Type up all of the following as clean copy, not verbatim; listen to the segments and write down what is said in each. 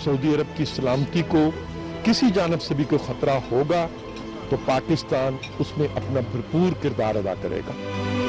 Saudi अरब की सलामती को किसी जानब से भी कोई खतरा होगा तो पाकिस्तान उसमें अपना भरपूर किरदार अदा करेगा।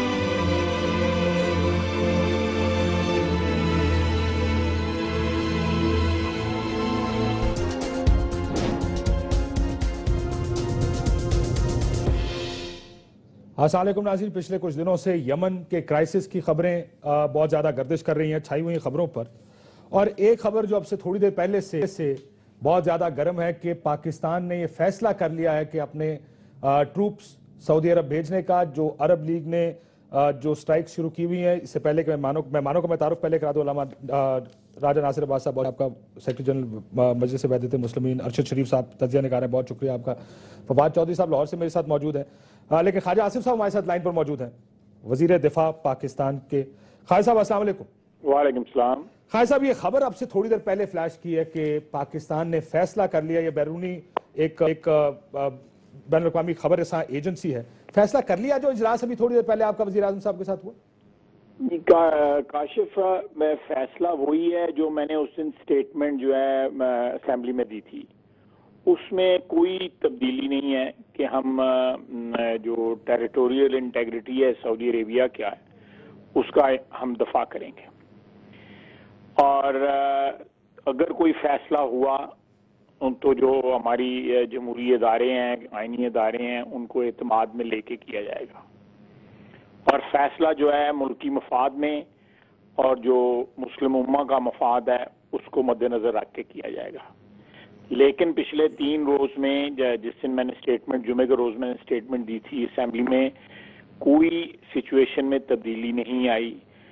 अस्सलाम वालेकुम नाज़रीन, पिछले कुछ दिनों से यमन के क्राइसिस की खबरें बहुत ज़्यादा गर्दिश कर रही हैं छाई हुई खबरों पर। और एक खबर जो अब से थोड़ी देर पहले से बहुत ज़्यादा गर्म है कि पाकिस्तान ने ये फैसला कर लिया है कि अपने ट्रूप्स सऊदी अरब भेजने का। जो अरब लीग ने जो स्ट्राइक शुरू की हुई है, इससे पहले कि मेहमानों का मैं तारुफ पहले करा दूं। राजा नासिर अब्बास साहब, आपका सेक्रेटरी जनरल मजलिस वहदत मुस्लिमीन अरशद शरीफ साहब तजिया निगार हैं, बहुत शुक्रिया आपका। फवाद चौधरी साहब लाहौर से मेरे साथ मौजूद हैं, लेकिन ख्वाजा आसिफ साहब हमारे साथ लाइन पर मौजूद हैं, वजीर दिफा पाकिस्तान के। ख्वाजा साहब अस्सलाम वालेकुम। वालेकुम सलाम। ख्वाजा साहब, ये खबर अब से थोड़ी देर पहले फ्लैश की है कि पाकिस्तान ने फैसला कर लिया, ये बैरूनी एक बैनुल-अक़वामी खबर रसां एजेंसी है, फैसला कर लिया जो इजलास अभी थोड़ी देर पहले आपका वज़ीर आज़म साहब के साथ हुआ। काशिफ, में फैसला वही है जो मैंने उस दिन स्टेटमेंट जो है असेंबली में दी थी, उसमें कोई तब्दीली नहीं है कि हम जो टेरिटोरियल इंटेग्रिटी है सऊदी अरेबिया क्या है उसका हम दफा करेंगे। और अगर कोई फैसला हुआ तो जो हमारी जमहूरी इदारे हैं, आइनी इदारे हैं, उनको एतमाद में लेके किया जाएगा। और फैसला जो है मुल्की मफाद में और जो मुस्लिम उम्मा का मफाद है उसको मद्देनजर रख के किया जाएगा। लेकिन पिछले 3 रोज में जिस दिन मैंने स्टेटमेंट, जुमे के रोज मैंने स्टेटमेंट दी थी असेंबली में, कोई सिचुएशन में तब्दीली नहीं आई।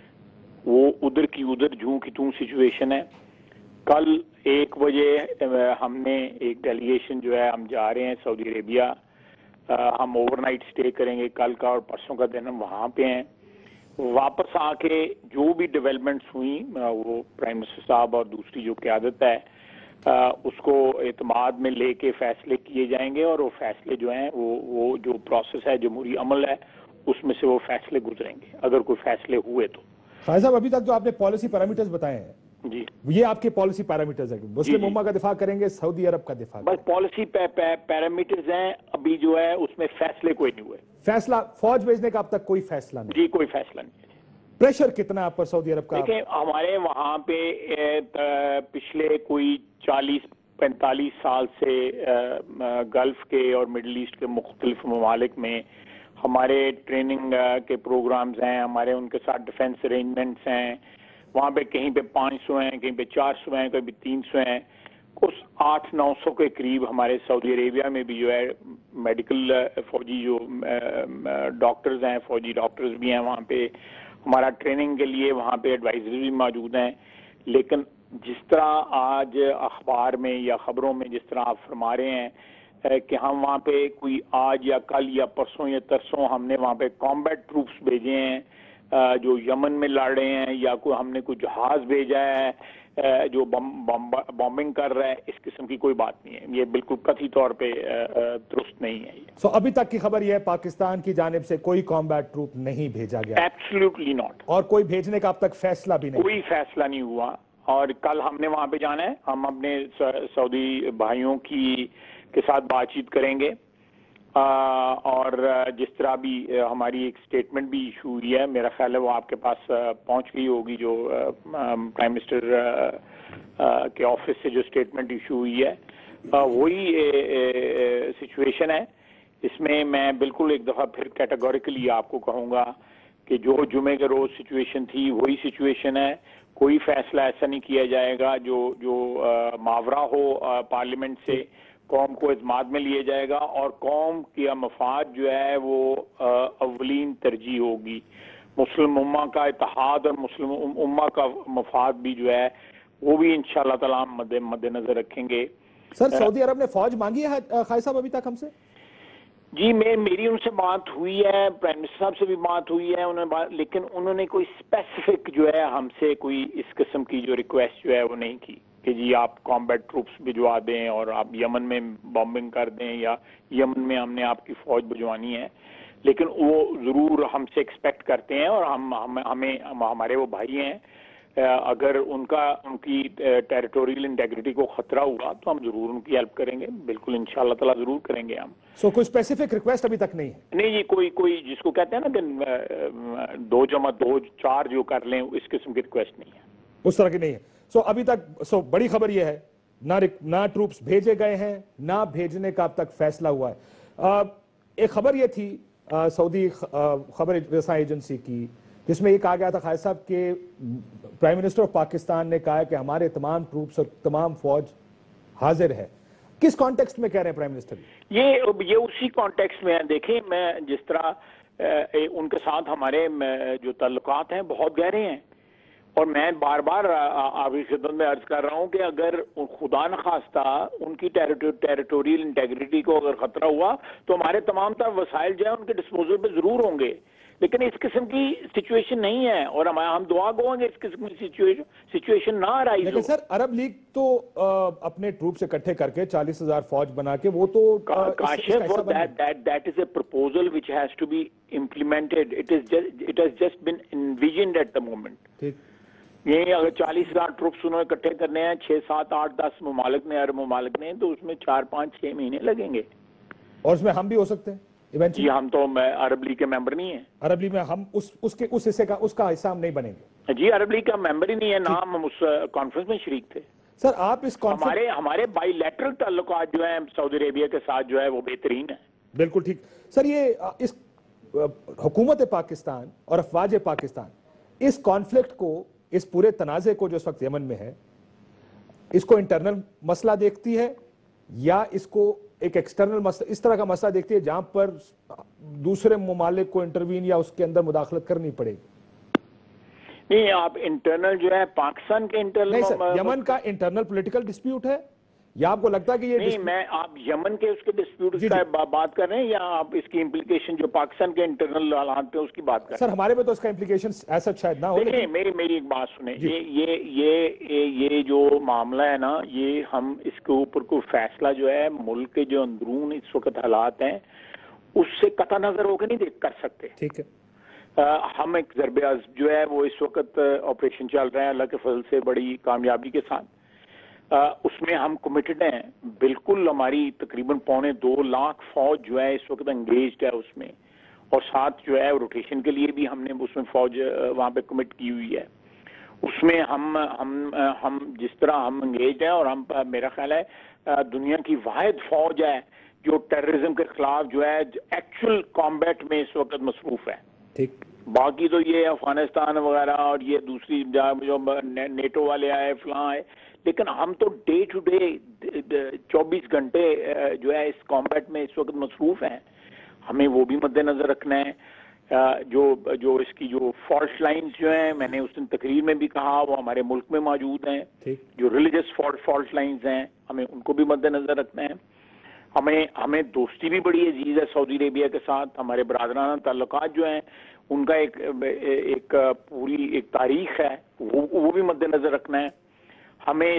वो उधर की उधर जूं की तूं सिचुएशन है। कल 1 बजे हमने एक डेलीगेशन जो है, हम जा रहे हैं सऊदी अरेबिया, हम ओवरनाइट स्टे करेंगे कल का और परसों का दिन हम वहाँ पे हैं। वापस आके जो भी डेवलपमेंट्स हुई वो प्राइम मिनिस्टर साहब और दूसरी जो क़यादत है उसको एतमाद में लेके फैसले किए जाएंगे। और वो फैसले जो हैं वो जो प्रोसेस है, जमहूरी अमल है, उसमें से वो फैसले गुजरेंगे अगर कोई फैसले हुए तो। ख्वाजा साहब, अभी तक जो आपने पॉलिसी पैरामीटर्स बताए हैं जी, ये आपके पॉलिसी पैरामीटर्स है, मुस्लिम उम्मा का दिफा करेंगे, सऊदी अरब का दिफा बस पॉलिसी पैरामीटर्स हैं। अभी जो है उसमें फैसले कोई नहीं हुए। फैसला फौज भेजने का अब तक कोई फैसला नहीं? जी, कोई फैसला नहीं। प्रेशर कितना आप पर सऊदी अरब का? देखिए, हमारे वहाँ पे पिछले कोई 40-45 साल से गल्फ के और मिडल ईस्ट के मुख्तलिफ ममालिक में हमारे ट्रेनिंग के प्रोग्राम्स हैं, हमारे उनके साथ डिफेंस अरेंजमेंट्स हैं। वहाँ पे कहीं पे 500 हैं, कहीं पे 400 हैं, कहीं पे 300 हैं, कुछ 800-900 के करीब हमारे सऊदी अरेबिया में भी जो है मेडिकल फौजी जो डॉक्टर्स हैं, फौजी डॉक्टर्स भी हैं वहाँ पे। हमारा ट्रेनिंग के लिए वहाँ पे एडवाइजर भी मौजूद हैं। लेकिन जिस तरह आज अखबार में या खबरों में जिस तरह आप फरमा रहे हैं कि हम वहाँ पे कोई आज या कल या परसों या तरसों हमने वहाँ पे कॉम्बैट ट्रूप्स भेजे हैं जो यमन में लड़ रहे हैं, या हमने कोई जहाज भेजा है जो बॉम्बिंग कर रहा है, इस किस्म की कोई बात नहीं है। ये बिल्कुल कथित तौर पे दुरुस्त नहीं है। सो अभी तक की खबर यह है पाकिस्तान की जानिब से कोई कॉम्बैट ट्रूप नहीं भेजा गया? Absolutely not. और कोई भेजने का अब तक फैसला भी नहीं? कोई फैसला नहीं हुआ। और कल हमने वहां पे जाना है, हम अपने सऊदी भाइयों के साथ बातचीत करेंगे। और जिस तरह भी हमारी एक स्टेटमेंट भी इशू हुई है, मेरा ख्याल है वो आपके पास पहुंच गई होगी, जो प्राइम मिनिस्टर के ऑफिस से जो स्टेटमेंट इशू हुई है, वही सिचुएशन है। इसमें मैं बिल्कुल एक दफ़ा फिर कैटेगोरिकली आपको कहूँगा कि जो जुमे के रोज सिचुएशन थी वही सिचुएशन है। कोई फैसला ऐसा नहीं किया जाएगा जो मावरा हो पार्लियामेंट से, कौम को इत्माद में लिया जाएगा और कौम की मफाद जो है वो अवलीन तरजीह होगी। मुस्लिम उम्मा का इत्तेहाद और मुस्लिम उम्मा का मफाद भी जो है वो भी इंशाअल्लाह ताला मद्देनजर रखेंगे। सर, सऊदी अरब ने फौज मांगी है ख्वाजा साहब अभी तक हमसे? जी, मेरी उनसे बात हुई है, प्राइम मिनिस्टर साहब से भी बात हुई है, लेकिन उन्होंने कोई स्पेसिफिक जो है हमसे कोई इस किस्म की जो रिक्वेस्ट जो है वो नहीं की कि जी आप कॉम्बैट ट्रूप्स भिजवा दें और आप यमन में बॉम्बिंग कर दें या यमन में हमने आपकी फौज भिजवानी है। लेकिन वो जरूर हमसे एक्सपेक्ट करते हैं और हमें हमारे वो भाई हैं اگر ان کی ٹیریٹوریل انٹیگریٹی کو خطرہ ہوا تو ہم ضرور ان کی ہیلپ کریں گے، بالکل انشاءاللہ تعالیٰ ضرور کریں گے ہم. سو کوئی اسپیسیفک ریکویسٹ ابھی تک نہیں ہے؟ نہیں جی، کوئی جس کو کہتے ہیں نا کہ 2+2=4 جو کر لیں، اس قسم کی ریکویسٹ نہیں ہے، اس طرح کی نہیں ہے. سو ابھی تک بڑی خبر یہ ہے نہ ٹروپس بھیجے گئے ہیں، نہ بھیجنے کا اب تک فیصلہ ہوا ہے. ایک خبر یہ تھی سعودی خبر رساں ایجنسی کی، جس میں یہ کہا گیا تھا خالد صاحب کہ پرائم منسٹر آف پاکستان نے کہا کہ ہمارے تمام ٹروپس اور تمام فوج حاضر ہے. کس کانٹیکسٹ میں کہہ رہے ہیں پرائم منسٹر؟ یہ اسی کانٹیکسٹ میں ہے. دیکھیں، میں جس طرح ان کے ساتھ ہمارے جو تعلقات ہیں بہت گہرے ہیں، اور میں بار بار آپ کی خدمت میں عرض کر رہا ہوں کہ اگر خدا نخواستہ ان کی ٹیریٹوریل انٹیگریٹی کو اگر خطرہ ہوا تو ہمارے تمام تر وسائل جو ہیں ان کے ڈسپوزل پہ ضرور ہوں گے، لیکن اس قسم کی سچویشن نہیں ہے، اور ہم دعا گو ہیں کہ اس قسم کی سچویشن نہ رائز ہو. لیکن سر عرب لیگ تو اپنے ٹروپس اکٹھے کر کے 40,000 فوج بنا کے وہ تو Kashif, that is a proposal which has to be implemented. It has just been envisioned at the moment. ٹھیک. یہ اگر 40,000 ٹروپس انہوں نے اکٹھے کرنے ہیں 6 7 8 10 ممالک نے، عرب ممالک نے، تو اس میں 4 5 6 مہینے لگیں گے. اور اس میں ہم بھی ہو سکتے ہیں جی، ہم تو عرب لیگ کے ممبر نہیں ہیں. عرب لیگ میں ہم اس حصے کا اس کا حصہ ہم نہیں بنیں گے. جی، عرب لیگ کا ممبر ہی نہیں ہے، نہ ہم اس کانفرنس میں شریک تھے. سر آپ اس ہمارے بائی لیٹرل تعلقات جو ہیں سعودی عربیہ کے ساتھ جو ہے وہ بہترین ہیں. بالکل ٹھیک. سر یہ اس حکومت پاکستان اور افواج پاکستان اس کانفلکٹ کو، اس پورے تنازع کو جو اس وقت یمن میں ہے، اس کو انٹرنل مسئلہ دیکھتی ہے یا اس کو ایک ایکسٹرنل مسئلہ، اس طرح کا مسئلہ دیکھتی ہے جہاں پر دوسرے ممالک کو انٹروین یا اس کے اندر مداخلت کرنی پڑے گی؟ نہیں، آپ انٹرنل جو ہے پاکستان کے انٹرنل، نہیں سر، یمن کا انٹرنل پولیٹیکل ڈسپیوٹ ہے یا آپ کو لگتا ہے کہ یہ نہیں، میں آپ یمن کے اس کے ڈسپیوٹ کا بات کر رہے ہیں یا آپ اس کی امپلیکیشن جو پاکستان کے انٹرنل حالات پہ اس کی بات کر رہے ہیں؟ سر ہمارے میں تو اس کا امپلیکیشن ایسا شاید نہ ہو. دیکھیں، میری ایک بات سنیں. یہ جو معاملہ ہے نا، یہ ہم اس کے اوپر کوئی فیصلہ جو ہے ملک کے جو اندرون اس وقت حالات ہیں اس سے قطع نظر ہو کے نہیں کر سکتے. ٹھیک ہے. ہم ایک ضرب عضب جو ہے وہ اس وقت آپریشن چل رہا ہے اللہ کے فضل سے بڑی کامیابی کے ساتھ، اس میں ہم کمیٹڈ ہیں بالکل. ہماری تقریباً 2.25 لاکھ فوج جو ہے اس وقت انگیجڈ ہے اس میں، اور ساتھ جو ہے روٹیشن کے لیے بھی ہم نے اس میں فوج وہاں پہ کمٹ کی ہوئی ہے. اس میں ہم جس طرح ہم انگیجڈ ہیں، اور ہم میرا خیال ہے دنیا کی واحد فوج ہے جو ٹیررزم کے خلاف جو ہے ایکچوئل کامبیٹ میں اس وقت مصروف ہے. ٹھیک. باقی تو یہ افغانستان وغیرہ اور یہ دوسری جو نیٹو والے آئے فلاں آئے، لیکن ہم تو ڈے ٹو ڈے 24 گھنٹے جو ہے اس کامبیٹ میں اس وقت مصروف ہیں. ہمیں وہ بھی مد نظر رکھنا ہے. جو اس کی جو فالٹ لائنز جو ہیں، میں نے اس دن تقریر میں بھی کہا، وہ ہمارے ملک میں موجود ہیں. جو ریلیجس فالٹ لائنز ہیں ہمیں ان کو بھی مد نظر رکھنا ہے. ہمیں دوستی بھی بڑی عزیز ہے سعودی عربیہ کے ساتھ. ہمارے برادرانہ تعلقات جو ہیں ان کا ایک پوری ایک تاریخ ہے، وہ بھی مد نظر رکھنا ہے. ہمیں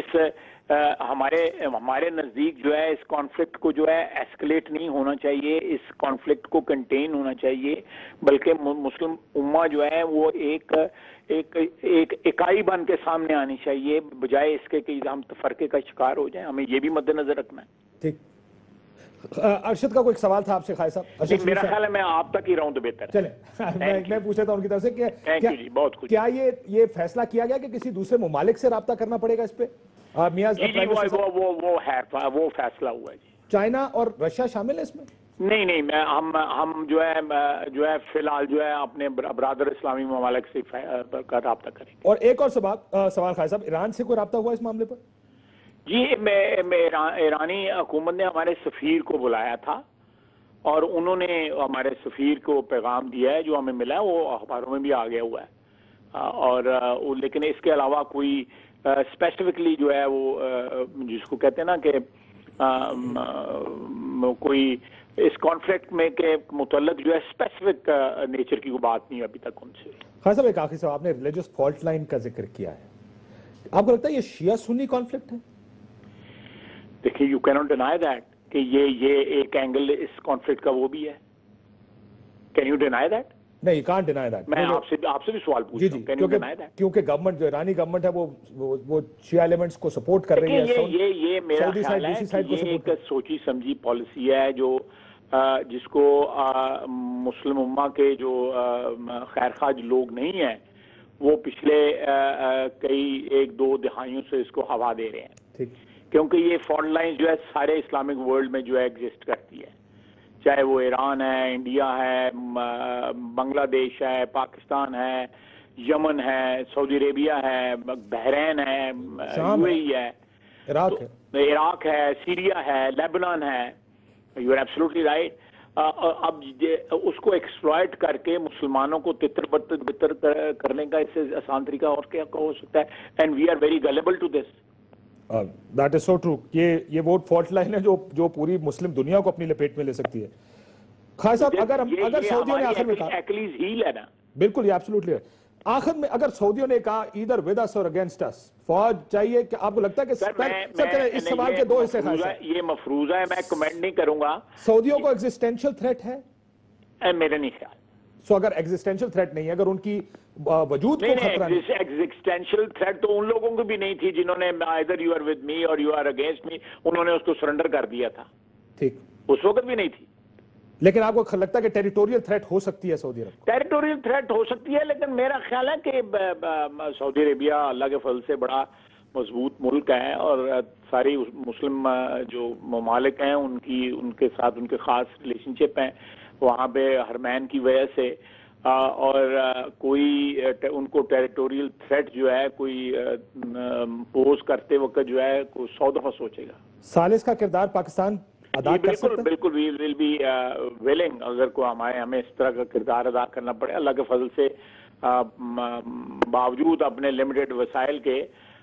ہمارے نزدیک جو ہے اس کانفلکٹ کو جو ہے ایسکلیٹ نہیں ہونا چاہیے، اس کانفلکٹ کو کنٹین ہونا چاہیے، بلکہ مسلم امہ جو ہے وہ ایک اکائی بن کے سامنے آنی چاہیے، بجائے اس کے کہ ہم تفرقے کا شکار ہو جائیں. ہمیں یہ بھی مد نظر رکھنا ہے. ٹھیک. ارشد کا کوئی سوال تھا آپ سے خالد صاحب؟ میرا خیال ہے میں آپ تک ہی رہوں تو بہتر. چلیں میں پوچھ رہا تھا ان کی طرف سے کہ بہت خوش. کیا یہ فیصلہ کیا گیا کہ کسی دوسرے ممالک سے رابطہ کرنا پڑے گا اس پہ؟ وہ فیصلہ ہوا ہے. جی، چائنا اور رشیا شامل ہے اس میں؟ نہیں، ہم جو ہے فی الحال جو ہے اپنے برادر اسلامی ممالک سے رابطہ کریں گے. اور ایک اور سوال خالد صاحب، ایران سے کوئی رابطہ ہوا اس معاملے پر؟ جی، ایرانی حکومت نے ہمارے سفیر کو بلایا تھا اور انہوں نے ہمارے سفیر کو پیغام دیا ہے جو ہمیں ملا ہے، وہ اخباروں میں بھی آ گیا ہوا ہے. اور لیکن اس کے علاوہ کوئی اسپیسیفکلی جو ہے وہ جس کو کہتے ہیں نا کہ کوئی اس کانفلکٹ میں کے متعلق جو ہے اسپیسیفک نیچر کی کوئی بات نہیں ابھی تک ان سے. خالد صاحب ایک آخری سوال، آپ نے ریلیجس فالٹ لائن کا ذکر کیا ہے، آپ کو لگتا ہے یہ شیعہ سنی کانفلکٹ ہے؟ دیکھیے، یو کینٹ ڈینائی دیٹ کہ یہ ایک اینگل اس کانفلکٹ کا وہ بھی ہے. Can you deny that? نہیں کانٹ ڈینائی دیٹ. میں آپ سے بھی سوال پوچھتا ہوں, کین یو ڈینائی دیٹ؟ کیونکہ گورنمنٹ جو ایرانی گورنمنٹ ہے وہ شیعہ ایلیمنٹس کو سپورٹ کر رہی ہے. یہ میرا خیال ہے کہ یہ ایک سوچی سمجھی پالیسی ہے جو جس کو مسلم امہ کے جو خیر خواہ لوگ نہیں ہیں وہ پچھلے کئی 1-2 دہائیوں سے اس کو ہوا دے رہے ہیں, کیونکہ یہ فالٹ لائنز جو ہے سارے اسلامک ورلڈ میں جو ہے ایگزسٹ کرتی ہے, چاہے وہ ایران ہے, انڈیا ہے, بنگلہ دیش ہے, پاکستان ہے, یمن ہے, سعودی عربیہ ہے, بحرین ہے, یو اے ای ہے, عراق ہے, سیریا ہے, لیبنان ہے. You are absolutely right. اب اس کو ایکسپلائٹ کر کے مسلمانوں کو تتر بتر کرنے کا اس سے آسان طریقہ اور کیا ہو سکتا ہے؟ And we are very gullible to this. That is so true. یہ وہ فالٹ لائن ہے جو پوری مسلم دنیا کو اپنی لپیٹ میں لے سکتی ہے. خواجہ صاحب اگر سعودیوں نے آخر میں کہا ایکلیز ہیل ہے نا, بالکل یہ ایبسولوٹلی ہے, آخر میں اگر سعودیوں نے کہا ادھر ود اس اور اگینسٹ اس, فوج چاہیے, کہ آپ کو لگتا ہے کہ سر اس سوال کے 2 حصے خاص ہیں. یہ مفروضہ ہے, میں کمنٹ نہیں کروں گا. سعودیوں کو ایگزسٹینشل تھریٹ ہے؟ میرے نہیں خیال. سو اگر ایگزسٹینشل تھریٹ نہیں ہے, اگر ان کی وجود کو خطرہ نہیں, ایگزسٹینشل تھریٹ تو ان لوگوں کو بھی نہیں تھی جنہوں نے either you are with me or you are against me, انہوں نے اس کو سرنڈر کر دیا تھا. ٹھیک, اس وقت بھی نہیں تھی. لیکن آپ کو لگتا ہے کہ ٹیریٹوریل تھریٹ ہو سکتی ہے سعودی عرب؟ ٹیریٹوریل تھریٹ ہو سکتی ہے, لیکن میرا خیال ہے کہ سعودی عربیہ اللہ کے فضل سے بڑا مضبوط ملک ہے, اور ساری مسلم جو ممالک ہیں ان کے ساتھ ان کے خاص ریلیشن شپ ہیں وہاں پہ حرمین کی وجہ سے, اور کوئی ان کو ٹیریٹوریل تھریٹ جو ہے کوئی پوز کرتے وقت جو ہے کوئی 100 دفعہ سوچے گا. ثالث کا کردار پاکستان ادا کر سکتا ہے؟ بالکل وی ول بی ویلنگ, اگر کوئی ہمیں اس طرح کا کردار ادا کرنا پڑے. اللہ کے فضل سے باوجود اپنے لمیٹڈ وسائل کے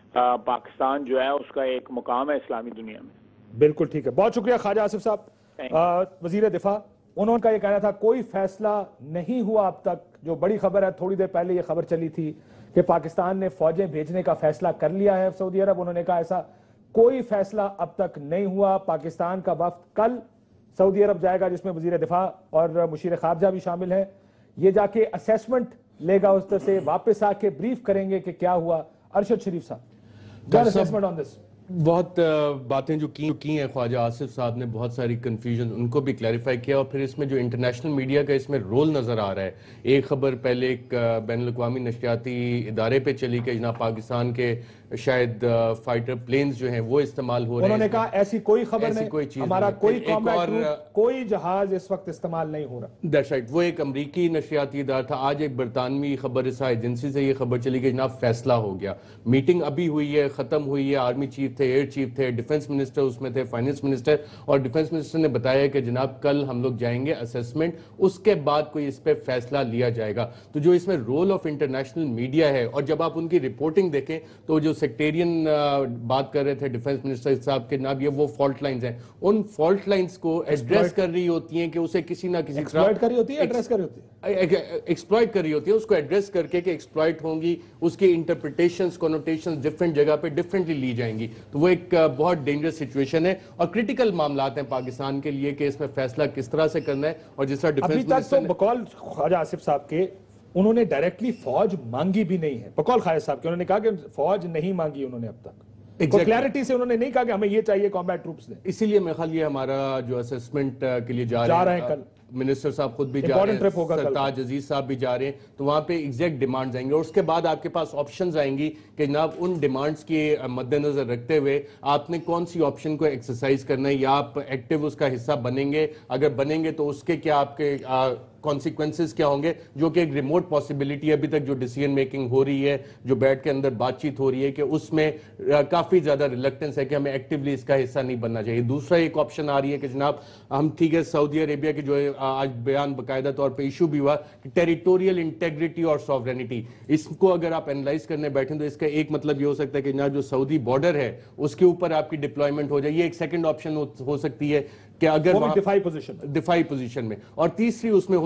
پاکستان جو ہے اس کا ایک مقام ہے اسلامی دنیا میں. بالکل ٹھیک ہے, بہت شکریہ خواجہ آصف صاحب. وزیر دفاع, انہوں کا یہ کہنا تھا کوئی فیصلہ نہیں ہوا اب تک. جو بڑی خبر ہے, تھوڑی دیر پہلے یہ خبر چلی تھی کہ پاکستان نے فوجیں بھیجنے کا فیصلہ کر لیا ہے سعودی عرب. انہوں نے کہا ایسا کوئی فیصلہ اب تک نہیں ہوا. پاکستان کا وفد کل سعودی عرب جائے گا جس میں وزیر دفاع اور مشیر خارجہ بھی شامل ہیں. یہ جا کے اسیسمنٹ لے گا, اس طرح سے واپس آ کے بریف کریں گے کہ کیا ہوا. ارشد شریف صاحب, اسیسمنٹ آن دس. بہت باتیں جو کی ہیں خواجہ آصف صاحب نے, بہت ساری کنفیوژن ان کو بھی کلیریفائی کیا, اور پھر اس میں جو انٹرنیشنل میڈیا کا اس میں رول نظر آ رہا ہے. ایک خبر پہلے ایک بین الاقوامی نشریاتی ادارے پہ چلی کہ جناب پاکستان کے شاید فائٹر پلینز جو ہیں وہ استعمال ہو رہے ہیں. انہوں نے کہا ایسی کوئی خبر نہیں, ہمارا کوئی کامبیٹ گروپ, کوئی جہاز اس وقت استعمال نہیں ہو رہا. دیٹس رائٹ, وہ ایک امریکی نشریاتی ادارہ تھا. آج ایک برطانوی خبر رساں ایجنسی سے یہ خبر چلی کہ جناب فیصلہ ہو گیا, میٹنگ ابھی ہوئی ہے, ختم ہوئی ہے. آرمی چیف تھے, ایئر چیف تھے, ڈیفنس منسٹر اس میں تھے, فائننس منسٹر, اور ڈیفنس منسٹر نے بتایا کہ جناب کل ہم لوگ جائیں گے اسیسمنٹ, اس کے بعد کوئی اس پہ فیصلہ لیا جائے گا. تو جو اس میں رول آف انٹرنیشنل میڈیا ہے, اور جب آپ ان کی رپورٹنگ دیکھیں تو جو سیکٹیرین بات کر رہے تھے ڈیفنس منسٹر صاحب کے, جناب یہ وہ فالٹ لائنز ہیں, ان فالٹ لائنز کو ایڈریس کر رہی ہوتی ہیں کہ اسے کسی نہ کسی طرح ایکسپلائٹ کر رہی ہوتی ہے, ایڈریس کر رہی ہوتی ہے, ایکسپلائٹ کر رہی ہوتی ہے, اس کو ایڈریس کر کے کہ ایکسپلائٹ ہوں گی, اس کی انٹرپریٹیشنز کنوٹیشنز ڈیفرنٹ جگہ پہ ڈیفرنٹلی لی جائیں گی. تو وہ ایک بہت ڈینجرس سچویشن ہے, اور کرٹیکل معاملات ہیں پاکستان کے لیے کہ اس میں فیصلہ کس طرح سے کرنا ہے. اور جس طرح ڈیفنس منسٹر نے بقول خواجہ آصف صاحب کے, انہوں نے ڈائریکٹلی فوج مانگی بھی نہیں ہے. بقول خواجہ صاحب کے انہوں نے کہا کہ فوج نہیں مانگی انہوں نے اب تک. کلیئرٹی سے انہوں نے نہیں کہا کہ ہمیں یہ چاہیے کامبیٹ ٹروپس دیں. اسی لیے میرے خیال یہ ہمارا جو اسیسمنٹ کے لیے جا رہے ہیں, کل منسٹر صاحب خود بھی جا رہے ہیں, سرتاج عزیز صاحب بھی جا رہے ہیں, تو وہاں پہ ایگزیکٹ ڈیمانڈز آئیں گے, اور اس کے بعد آپ کے پاس آپشنز آئیں گی کہ جناب ان ڈیمانڈز کے مد نظر رکھتے ہوئے آپ نے کون سی آپشن کو ایکسرسائز کرنا ہے, یا آپ ایکٹیو اس کا حصہ بنیں گے, اگر بنیں گے تو اس کے کیا آپ کے کانسیکوینسز کیا ہوں گے, جو کہ ایک ریموٹ پاسبلٹی ہے. ابھی تک جو ڈیسیژن میکنگ ہو رہی ہے, جو بیٹھ کے اندر بات چیت ہو رہی ہے, کہ اس میں کافی زیادہ ریلیکٹنس ہے کہ ہمیں ایکٹیولی اس کا حصہ نہیں بننا چاہیے. دوسرا ایک آپشن آ رہی ہے کہ جناب ہم ٹھیک ہے, سعودی عربیہ کے جو آج بیان باقاعدہ طور پہ ایشو بھی ہوا کہ ٹیریٹوریل انٹیگریٹی اور سوورینٹی, اس کو اگر آپ انالائز کرنے بیٹھیں تو اس کا ایک مطلب یہ ہو سکتا ہے کہ جناب جو سعودی بارڈر ہے اس کے اوپر آپ کی ڈپلائمنٹ ہو جائے. یہ ایک سیکنڈ آپشن ہو سکتی ہے کہ اگر دفاعی پوزیشن میں, اور تیسری اس میں ہو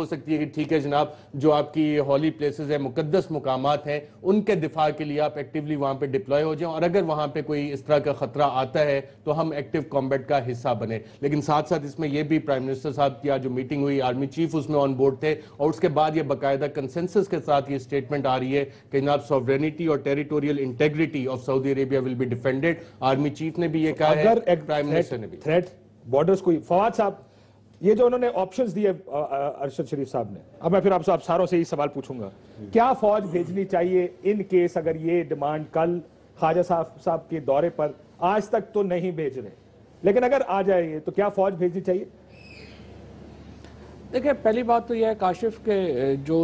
سکتی ہے کہ ٹھیک ہے جناب جو آپ کی ہولی پلیسز ہیں مقدس مقامات ہیں ان کے دفاع کے لیے آپ ایکٹیولی وہاں پہ ڈپلوائے ہو جائیں اور اگر وہاں پہ کوئی اس طرح کا خطرہ آتا ہے تو ہم ایکٹیو کامبیٹ کا حصہ بنے. لیکن ساتھ ساتھ اس میں یہ بھی پرائم منسٹر صاحب کی جو میٹنگ ہوئی آرمی چیف اس میں آن بورڈ تھے اور اس کے بعد یہ باقاعدہ کنسنسس کے ساتھ یہ سٹیٹمنٹ آ رہی ہے کہ جناب سوورینٹی اور territorial integrity of Saudi Arabia will be defended. Army chief نے بھی یہ کہا ہے, پرائم منسٹر نے بھی. تھریٹ بارڈرز کو فواد صاحب یہ جو انہوں نے آپشنز دیے ارشد شریف صاحب نے, اب میں پھر آپ ساروں سے یہ سوال پوچھوں گا, کیا فوج بھیجنی چاہیے ان کیس اگر یہ ڈیمانڈ کل خواجہ صاحب کے دورے پر, آج تک تو نہیں بھیج رہے لیکن اگر آ جائے یہ تو کیا فوج بھیجنی چاہیے؟ دیکھیں پہلی بات تو یہ ہے کاشف کے جو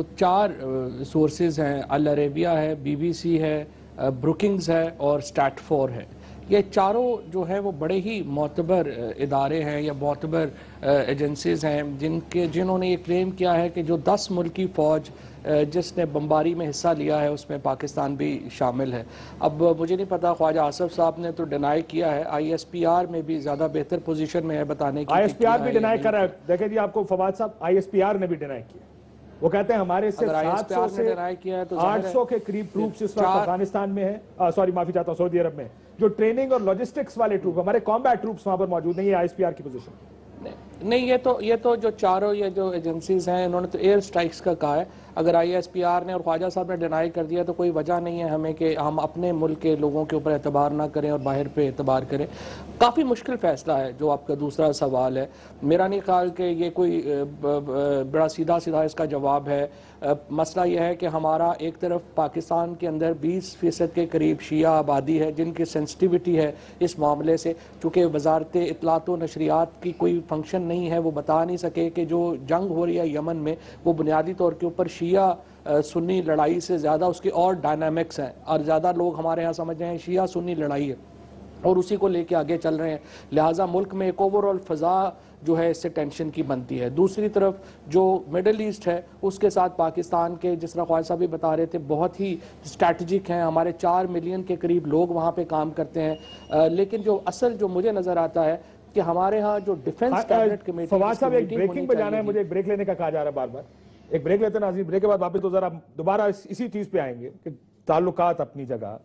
4 سورسز ہیں, العربیہ ہے, BBC ہے, بروکنگز ہے اور اسٹیٹ4 ہے, یہ چاروں جو ہے وہ بڑے ہی معتبر ادارے ہیں یا معتبر ایجنسیز ہیں جنہوں نے یہ کلیم کیا ہے کہ جو 10 ملکی فوج جس نے بمباری میں حصہ لیا ہے اس میں پاکستان بھی شامل ہے. اب مجھے نہیں پتا, خواجہ آصف صاحب نے تو ڈینائی کیا ہے, ISPR میں بھی زیادہ بہتر پوزیشن میں ہے بتانے کی. ISPR بھی ڈینائی کر رہا ہے. دیکھیں جی آپ کو فواد صاحب, ISPR نے بھی ڈینائی کیا. وہ کہتے ہیں ہمارے سے 700 سے 800 کے قریب ٹروپس اس وقت افغانستان میں ہیں, سوری معافی چاہتا ہوں, سعودی عرب میں جو ٹریننگ اور لاجسٹکس والے ٹروپ, ہمارے کامبیٹ ٹروپس وہاں پر موجود نہیں ہے. ISPR کی پوزیشن نہیں, یہ تو جو چاروں یہ جو ایجنسیز ہیں انہوں نے تو ایئر سٹرائکس کا کہا ہے. اگر ISPR نے اور خواجہ صاحب نے ڈینائی کر دیا تو کوئی وجہ نہیں ہے ہمیں کہ ہم اپنے ملک کے لوگوں کے اوپر اعتبار نہ کریں اور باہر پہ اعتبار کریں. کافی مشکل فیصلہ ہے جو آپ کا دوسرا سوال ہے. میرا نہیں خیال کہ یہ کوئی بڑا سیدھا اس کا جواب ہے. مسئلہ یہ ہے کہ ہمارا ایک طرف پاکستان کے اندر 20% کے قریب شیعہ آبادی ہے جن کی سینسٹیوٹی ہے اس معاملے سے, چونکہ وزارت اطلاعات و نشریات کی کوئی فنکشن نہیں ہے, وہ بتا نہیں سکے کہ جو جنگ ہو رہی ہے یمن میں وہ بنیادی طور کے اوپر شیعہ سنی لڑائی سے زیادہ اس کے اور ڈائنامکس ہیں, اور زیادہ لوگ ہمارے ہاں سمجھ رہے ہیں شیعہ سنی لڑائی ہے اور اسی کو لے کے آگے چل رہے ہیں. لہٰذا ملک میں ایک اوورآل فضا جو ہے اس سے ٹینشن کی بنتی ہے. دوسری طرف جو مڈل ایسٹ ہے اس کے ساتھ پاکستان کے جس طرح خواجہ صاحب بھی بتا رہے تھے بہت ہی اسٹریٹجک ہیں. ہمارے 4 ملین کے قریب لوگ وہاں پہ کام کرتے ہیں. لیکن جو اصل جو مجھے نظر آتا ہے کہ ہمارے ہاں جو ڈیفنس کیبنٹ کمیٹی, فواد صاحب ایک بریکنگ پہ جانا ہے, مجھے ایک بریک لینے کا کہا جا رہا ہے بار بار. ایک بریک لیتے ہیں ناظرین, بریک کے بعد واپس تو ذرا دوبارہ اسی چیز پہ آئیں گے کہ تعلقات اپنی جگہ,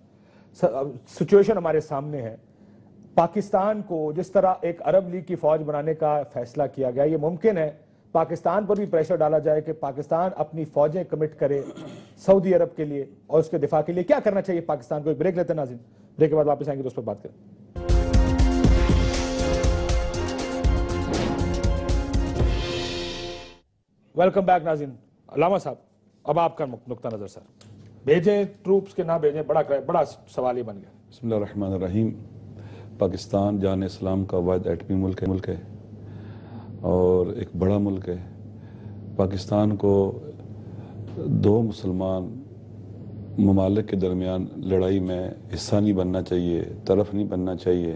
سچویشن ہمارے سامنے ہے. پاکستان کو جس طرح ایک عرب لیگ کی فوج بنانے کا فیصلہ کیا گیا, یہ ممکن ہے پاکستان پر بھی پریشر ڈالا جائے کہ پاکستان اپنی فوجیں کمٹ کرے سعودی عرب کے لیے اور اس کے دفاع کے لیے. کیا کرنا چاہیے پاکستان کو؟ ایک بریک لیتے ہیں ناظرین, بریک کے بعد واپس آئیں گے تو اس پر بات کریں. ویلکم بیک ناظرین. علامہ صاحب اب آپ کا نقطہ نظر سر, بھیجیں ٹروپس کے نہ بھیجیں, بڑا سوال یہ بن گیا. بسم اللہ الرحمن الرحیم. پاکستان جان اسلام کا واحد ایٹمی ملک ہے اور ایک بڑا ملک ہے. پاکستان کو 2 مسلمان ممالک کے درمیان لڑائی میں حصہ نہیں بننا چاہیے, طرف نہیں بننا چاہیے,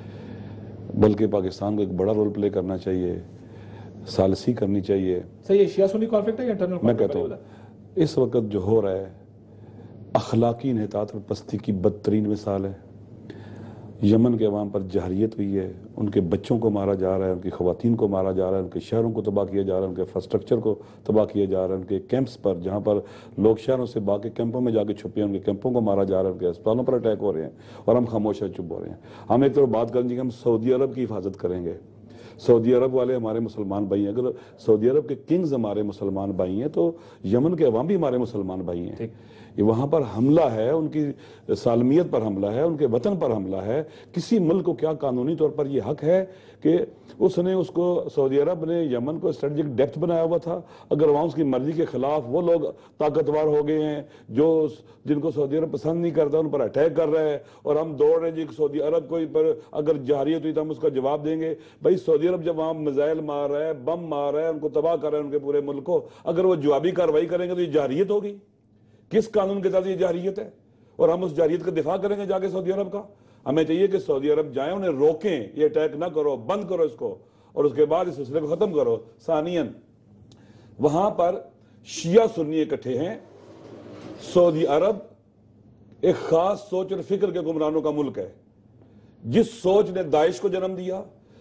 بلکہ پاکستان کو ایک بڑا رول پلے کرنا چاہیے, ثالثی کرنی چاہیے. یہ شیعہ سنی کانفلکٹ ہے یا انٹرنل میں کہتا ہوں اس وقت جو ہو رہا ہے اخلاقی انحطاط اور پستی کی بدترین مثال ہے. یمن کے عوام پر جہریت ہوئی ہے, ان کے بچوں کو مارا جا رہا ہے, ان کی خواتین کو مارا جا رہا ہے, ان کے شہروں کو تباہ کیا جا رہا ہے, ان کے انفراسٹرکچر کو تباہ کیا جا رہا ہے, ان کے کیمپس پر جہاں پر لوگ شہروں سے باغ کے کیمپوں میں جا کے چھپے ہیں ان کے کیمپوں کو مارا جا رہا ہے, ان کے اسپتالوں پر اٹیک ہو رہے ہیں اور ہم خاموش چپ ہو رہے ہیں. ہم ایک طرف بات کریں گے کہ ہم سعودی عرب کی حفاظت کریں گے, سعودی عرب والے ہمارے مسلمان بھائی ہیں, اگر سعودی عرب کے کنگز ہمارے مسلمان بھائی ہیں تو یمن کے عوام بھی ہمارے مسلمان بھائی ہیں. یہ وہاں پر حملہ ہے, ان کی سالمیت پر حملہ ہے, ان کے وطن پر حملہ ہے. کسی ملک کو کیا قانونی طور پر یہ حق ہے کہ اس کو سعودی عرب نے یمن کو اسٹریٹجک ڈیپتھ بنایا ہوا تھا, اگر وہاں اس کی مرضی کے خلاف وہ لوگ طاقتور ہو گئے ہیں جن کو سعودی عرب پسند نہیں کرتا ان پر اٹیک کر رہا ہے اور ہم دوڑ رہے ہیں جی سعودی عرب کو پر اگر جہریت ہوئی تو ہم اس کا جواب دیں گے. بھائی سعودی عرب جب وہاں میزائل مار رہا ہے, بم مار رہا ہے, ان کو تباہ کر رہا ہے ان کے پورے ملک کو, اگر وہ جوابی کارروائی کریں گے تو یہ جہریت ہوگی. کس قانون کے تحت یہ جہریت ہے؟ اور ہم اس جہریت کا دفاع کریں گے جا کے سعودی عرب کا. ہمیں چاہیے کہ سعودی عرب جائیں, انہیں روکیں, یہ اٹیک نہ کرو, بند کرو اس کو اور اس کے بعد اس سلسلے کو ختم کرو. ثانیاً وہاں پر شیعہ سنی اکٹھے ہیں. سعودی عرب ایک خاص سوچ اور فکر کے حکمرانوں کا ملک ہے. جس سوچ نے داعش کو جنم دیا,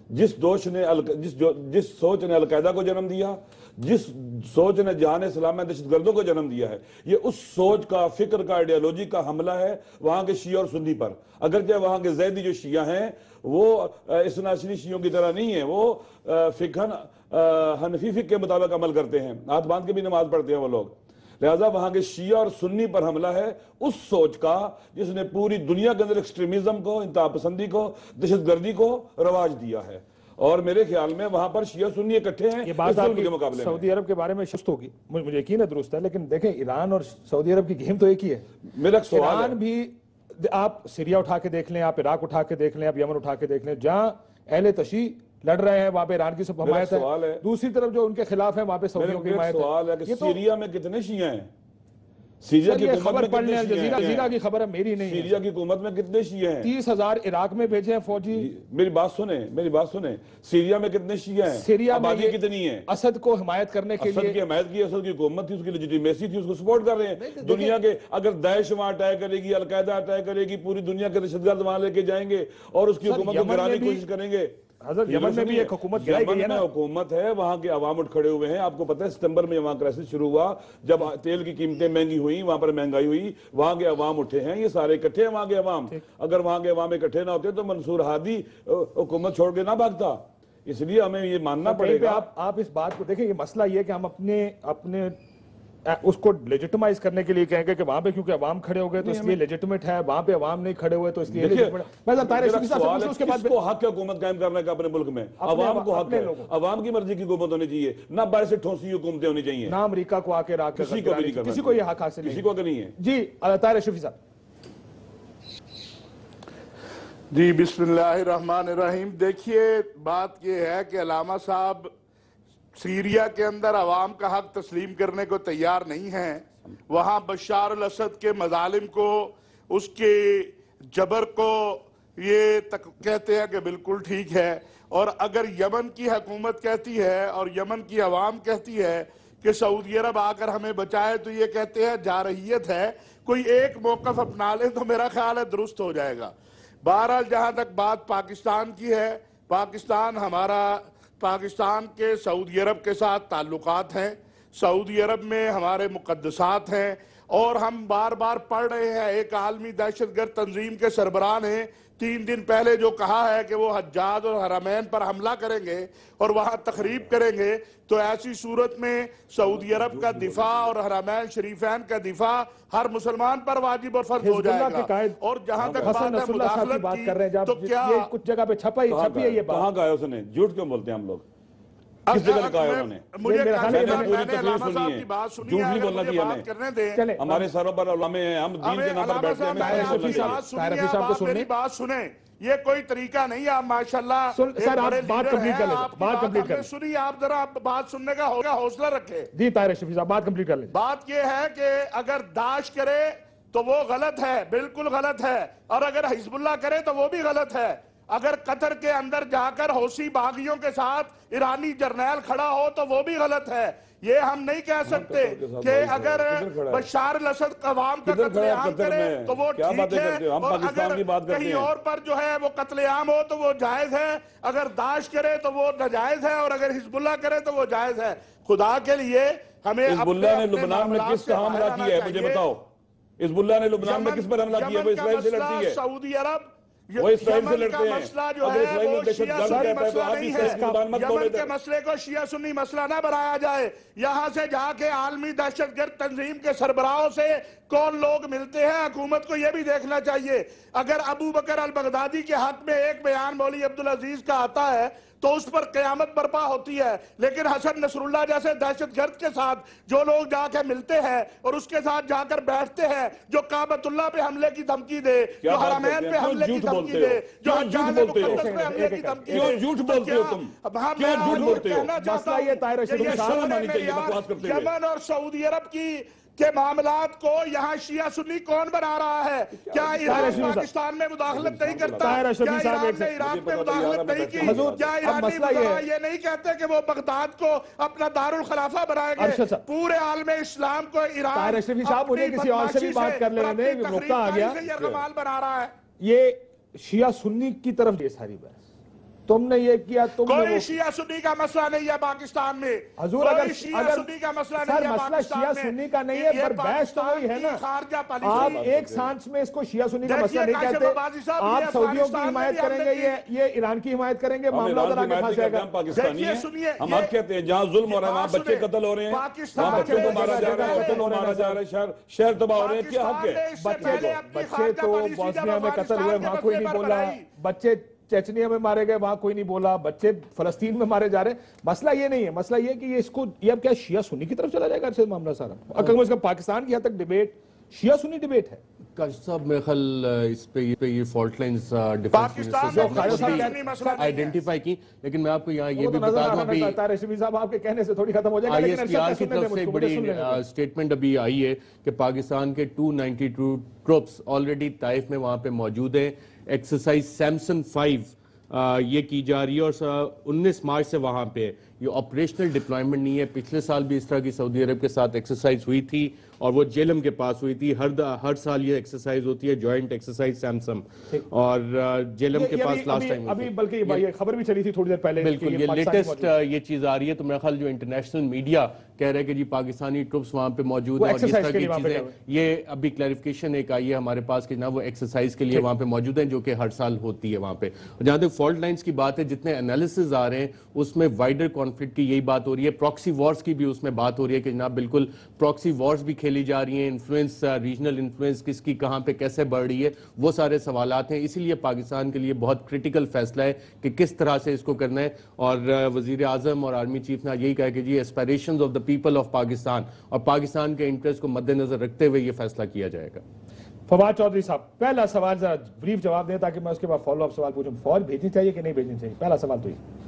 جس سوچ نے القاعدہ کو جنم دیا، جس سوچ نے جہان اسلام میں دہشت گردوں کو جنم دیا ہے، یہ اس سوچ کا، فکر کا، آئیڈیالوجی کا حملہ ہے وہاں کے شیعہ اور سنی پر۔ اگرچہ وہاں کے زیدی جو شیعہ ہیں وہ اثنا عشری شیعوں کی طرح نہیں ہیں، وہ فقہاً حنفی فقہ کے مطابق عمل کرتے ہیں، ہاتھ باندھ کے بھی نماز پڑھتے ہیں وہ لوگ۔ لہذا وہاں کے شیعہ اور سنی پر حملہ ہے اس سوچ کا جس نے پوری دنیا کے اندر ایکسٹریمزم کو، انتہا پسندی کو، دہشت گردی کو رواج دیا ہے، اور میرے خیال میں وہاں پر شیعہ سنی اکٹھے ہیں یہ بات آپ کے مقابلے میں۔ سعودی عرب کے بارے میں شست ہوگی، مجھے یقین ہے درست ہے، لیکن دیکھیں ایران اور سعودی عرب کی گیم تو ایک ہی ہے۔ میرا ایک سوال ہے، ایران بھی، آپ سیریا اٹھا کے دیکھ لیں، آپ عراق اٹھا کے دیکھ لیں، آپ یمن اٹھا کے دیکھ لیں، جہاں اہل تشیع لڑ رہے ہیں وہاں پہ ایران کی سب حمایت ہے، دوسری طرف جو ان کے خلاف ہیں وہاں پہ سعودیوں کی حمایت ہے۔ سوال ہے کہ سیریا میں کتنے شیعہ ہیں؟ سیریا کی حکومت میں کتنے شیعہ ہیں؟ جزیرہ کی خبر ہے، میری نہیں ہے۔ سیریا کی حکومت میں کتنے شیعہ ہیں؟ 30,000 عراق میں بھیجے ہیں فوجی۔ میری بات سنیں، سیریا میں کتنے شیعہ ہیں؟ سیریا میں آبادی کتنی ہے؟ اسد کو حمایت کرنے کے لیے، اسد کی حمایت کی، اسد کی حکومت تھی، اس کی لیجیٹیمیسی تھی، اس کو سپورٹ کر رہے ہیں دنیا کے۔ اگر داعش وہاں اٹیک کرے گی، القاعدہ اٹیک کرے گی، پوری دنیا کے دہشت گرد وہاں لے کے جائیں گے اور اس کی حکومت کو گرانے کی کوشش کریں گے۔ حضرت یمن میں بھی ایک حکومت گرائی گئی ہے نا، حکومت ہے، وہاں کے عوام اٹھ کھڑے ہوئے ہیں۔ آپ کو پتہ ہے ستمبر میں وہاں کرائسس شروع ہوا، جب تیل کی قیمتیں مہنگی ہوئیں، وہاں پر مہنگائی ہوئی، وہاں کے عوام اٹھے ہیں، یہ سارے اکٹھے ہیں وہاں کے عوام۔ اگر وہاں کے عوام اکٹھے نہ ہوتے تو منصور ہادی حکومت چھوڑ کے نہ بھاگتا۔ اس لیے ہمیں یہ ماننا پڑے گا۔ آپ اس بات کو دیکھیں، یہ مسئلہ یہ کہ ہم اپنے اس کو لیجٹمائز کرنے کے لیے کہیں گے کہ وہاں پہ کیونکہ عوام کھڑے ہو گئے تو اس لیے لیجٹمیٹ ہے، وہاں پہ عوام نہیں کھڑے ہوئے تو اس لیے لیجٹمیٹ ہے۔ کس کو حق حکومت قائم کرنے کا اپنے ملک میں؟ عوام کو حق ہے، عوام کی مرضی کی حکومت ہونی چاہیے، نہ باہر سے ٹھونسی حکومتیں ہونی چاہیے، نہ امریکہ کو آ کے راک کسی کو بھی نہیں کرنا، کسی کو یہ حق حاصل نہیں، کسی کو نہیں ہے۔ جی طاہر اشرفی صاحب۔ جی بسم اللہ الرحمن الرحیم۔ دیکھیے بات یہ ہے کہ علامہ صاحب سیریا کے اندر عوام کا حق تسلیم کرنے کو تیار نہیں ہیں، وہاں بشار الاسد کے مظالم کو، اس کے جبر کو یہ کہتے ہیں کہ بالکل ٹھیک ہے، اور اگر یمن کی حکومت کہتی ہے اور یمن کی عوام کہتی ہے کہ سعودی عرب آ کر ہمیں بچائے تو یہ کہتے ہیں جارحیت ہے، کوئی ایک موقف اپنا لے تو میرا خیال ہے درست ہو جائے گا۔ بہرحال جہاں تک بات پاکستان کی ہے، پاکستان کے سعودی عرب کے ساتھ تعلقات ہیں، سعودی عرب میں ہمارے مقدسات ہیں، اور ہم بار بار پڑھ رہے ہیں ایک عالمی دہشت گرد تنظیم کے سربراہ نے 3 دن پہلے جو کہا ہے کہ وہ حجاز اور حرمین پر حملہ کریں گے اور وہاں تخریب کریں گے، تو ایسی صورت میں سعودی عرب کا دفاع اور حرمین شریفین کا دفاع ہر مسلمان پر واجب اور فرض ہو جائے گا۔ اور جہاں تک بات ہے مداخلت کی تو کیا کچھ جگہ پہ چھپی ہے یہ بات، کہاں کہا ہے اس نے؟ جھوٹ کیوں بولتے ہیں ہم لوگ؟ کس جگہ کہا ہے انہوں نے؟ مجھے پوری تقریر سنی ہے، جھوٹ نہیں بولنا چاہیے ہمیں، ہمارے سروں پر علماء ہیں، ہم دین کے نام پر بیٹھتے ہیں، میری بات سنیں، یہ کوئی طریقہ نہیں ہے۔ آپ ماشاءاللہ سر آپ بات کمپلیٹ کر لیں، بات کمپلیٹ کر لیں، سنی، آپ ذرا بات سننے کا ہوگا حوصلہ رکھے۔ جی طاہر اشرفی صاحب بات کمپلیٹ کر لیں۔ بات یہ ہے کہ اگر داعش کرے تو وہ غلط ہے، بالکل غلط ہے، اور اگر حزب اللہ کرے تو وہ بھی غلط ہے۔ اگر قطر کے اندر جا کر حوثی باغیوں کے ساتھ ایرانی جرنیل کھڑا ہو تو وہ بھی غلط ہے۔ یہ ہم نہیں کہہ سکتے کہ اگر بشار الاسد عوام کا قتل عام کرے تو وہ ٹھیک ہے، اور اگر کہیں اور پر جو ہے وہ قتل عام ہو تو وہ جائز ہے، اگر داعش کرے تو وہ ناجائز ہے، اور اگر حزب اللہ کرے تو وہ جائز ہے۔ خدا کے لیے ہمیں حزب اللہ نے لبنان میں کس کا حملہ کیا ہے مجھے بتاؤ؟ حزب اللہ نے لبنان میں کس پر حملہ کیا ہے؟ وہ اسرائیل سے لڑتی ہے، سعودی عرب وہ اسرائیل سے لڑتے ہیں۔ مسئلہ جو ہے وہ شیعہ سنی مسئلہ نہیں ہے، یمن کے مسئلے کو شیعہ سنی مسئلہ نہ بنایا جائے۔ یہاں سے جا کے عالمی دہشت گرد تنظیم کے سربراہوں سے کون لوگ ملتے ہیں، حکومت کو یہ بھی دیکھنا چاہیے۔ اگر ابو بکر البغدادی کے حق میں ایک بیان مولوی عبدالعزیز کا آتا ہے تو اس پر قیامت برپا ہوتی ہے، لیکن حسن نصر اللہ جیسے دہشت گرد کے ساتھ جو لوگ جا کے ملتے ہیں اور اس کے ساتھ جا کر بیٹھتے ہیں، جو کعبۃ اللہ پہ حملے کی دھمکی دے، جو حرمین پہ حملے کی دھمکی دے، جو حجاز مقدس پہ حملے کی دھمکی دے، کیوں جھوٹ بولتے ہو تم؟ کیوں جھوٹ بولتے ہو؟ مسئلہ یہ طاہر اشرفی صاحب یمن اور سعودی عرب کے معاملات کو یہاں شیعہ سنی کون بنا رہا ہے؟ کیا ایران پاکستان میں مداخلت نہیں کرتا؟ کیا ایران نے عراق میں مداخلت نہیں کی؟ کیا ایرانی وزراء یہ نہیں کہتے کہ وہ بغداد کو اپنا دارالخلافہ بنائیں گے؟ پورے عالم اسلام کو ایران طاہر اشرفی صاحب انہیں کسی اور سے بھی بات کر لینے دیں، نقطہ آ گیا، یرغمال بنا رہا ہے۔ یہ شیعہ سنی کی طرف یہ ساری بحث تم نے یہ کیا، تم نے کوئی شیعہ سنی کا مسئلہ نہیں ہے پاکستان میں، حضور کوئی شیعہ سنی کا مسئلہ نہیں ہے پاکستان میں، شیعہ سنی کا نہیں ہے، پر بحث تو وہی ہے نا۔ آپ ایک سانچ میں اس کو شیعہ سنی کا مسئلہ نہیں کہتے، آپ سعودیوں کی حمایت کریں گے، یہ ایران کی حمایت کریں گے، معاملہ ادھر آگے پھنس جائے گا۔ پاکستانی ہیں، ہم حق کہتے ہیں جہاں ظلم ہو رہا ہے وہاں بچے قتل ہو رہے ہیں، وہاں بچوں کو مارا جا رہا ہے، وطن کو مارا جا رہا ہے، شہر تباہ ہو رہے ہیں، کیا حق ہے؟ بچے تو بوسنیا میں قتل ہوئے وہاں کوئی نہیں بولا، بچے چیچنیا میں مارے گئے وہاں کوئی نہیں بولا، بچے فلسطین میں مارے جا رہے ہیں۔ مسئلہ یہ نہیں ہے، مسئلہ یہ کہ یہ اب کیا شیعہ سنی کی طرف چلا جائے گا اس معاملہ سارا؟ اگر اس کا پاکستان کی حد تک ڈیبیٹ شیعہ سنی ڈیبیٹ ہے۔ کاشف صاحب میرے خیال اس پہ یہ فالٹ لائنز ڈیفنس آئیڈینٹیفائی کی، لیکن میں آپ کو یہاں یہ بھی بتا دوں ابھی رشمی صاحب آپ کے کہنے سے تھوڑی ختم ہو جائے گا، لیکن ISPR کی طرف سے ایک بڑی سٹیٹمنٹ ابھی آئی ہے کہ پاکستان کے 292 ٹروپس آلریڈی طائف میں وہاں پہ موجود ہیں، ایکسرسائز سیمسن 5 یہ کی جا رہی ہے اور 19 مارچ سے وہاں پہ یہ آپریشنل ڈپلائمنٹ نہیں ہے۔ پچھلے سال بھی اس طرح کی سعودی عرب کے ساتھ ایکسرسائز ہوئی تھی اور وہ جیلم کے پاس ہوئی تھی، ہر سال یہ ایکسرسائز ہوتی ہے، جوائنٹ ایکسرسائز سیمسم، اور جیلم کے پاس لاسٹ ٹائم ابھی بلکہ یہ خبر بھی چلی تھی تھوڑی دیر پہلے، بالکل یہ لیٹسٹ یہ چیز آ رہی ہے۔ تو میرا خیال جو انٹرنیشنل میڈیا کہہ رہے کہ جی پاکستانی ٹروپس وہاں پہ موجود ہیں اور اس طرح کی چیزیں، یہ ابھی کلیریفیکیشن ایک آئی ہے ہمارے پاس کہ جناب وہ ایکسرسائز کے لیے وہاں پہ موجود ہیں جو کہ ہر سال ہوتی ہے وہاں پہ۔ جہاں تک فالٹ لائنز کی بات ہے، جتنے انالیسز آ رہے ہیں اس میں وائڈر کانفلکٹ کی یہی بات ہو رہی ہے، پراکسی وارز کی بھی اس میں بات ہو رہی ہے کہ جناب بالکل پراکسی وارز بھی کھیلی جا رہی ہیں، انفلوئنس ریجنل انفلوئنس کس کی کہاں پہ کیسے بڑھ رہی ہے، وہ سارے سوالات ہیں۔ اسی لیے پاکستان کے لیے بہت کرٹیکل فیصلہ ہے کہ کس طرح سے اس کو کرنا ہے، اور وزیر اعظم اور آرمی چیف نے یہی کہا کہ جی aspirations of the people of Pakistan اور پاکستان کے انٹرسٹ کو مد نظر رکھتے ہوئے یہ فیصلہ کیا جائے گا۔ فواد چودھری صاحب پہلا سوال ذرا بریف جواب دیں تاکہ میں اس کے بعد فالو اپ سوال پوچھوں، فوج بھیجنی چاہیے کہ نہیں بھیجنی چاہیے؟ پہلا سوال تو یہ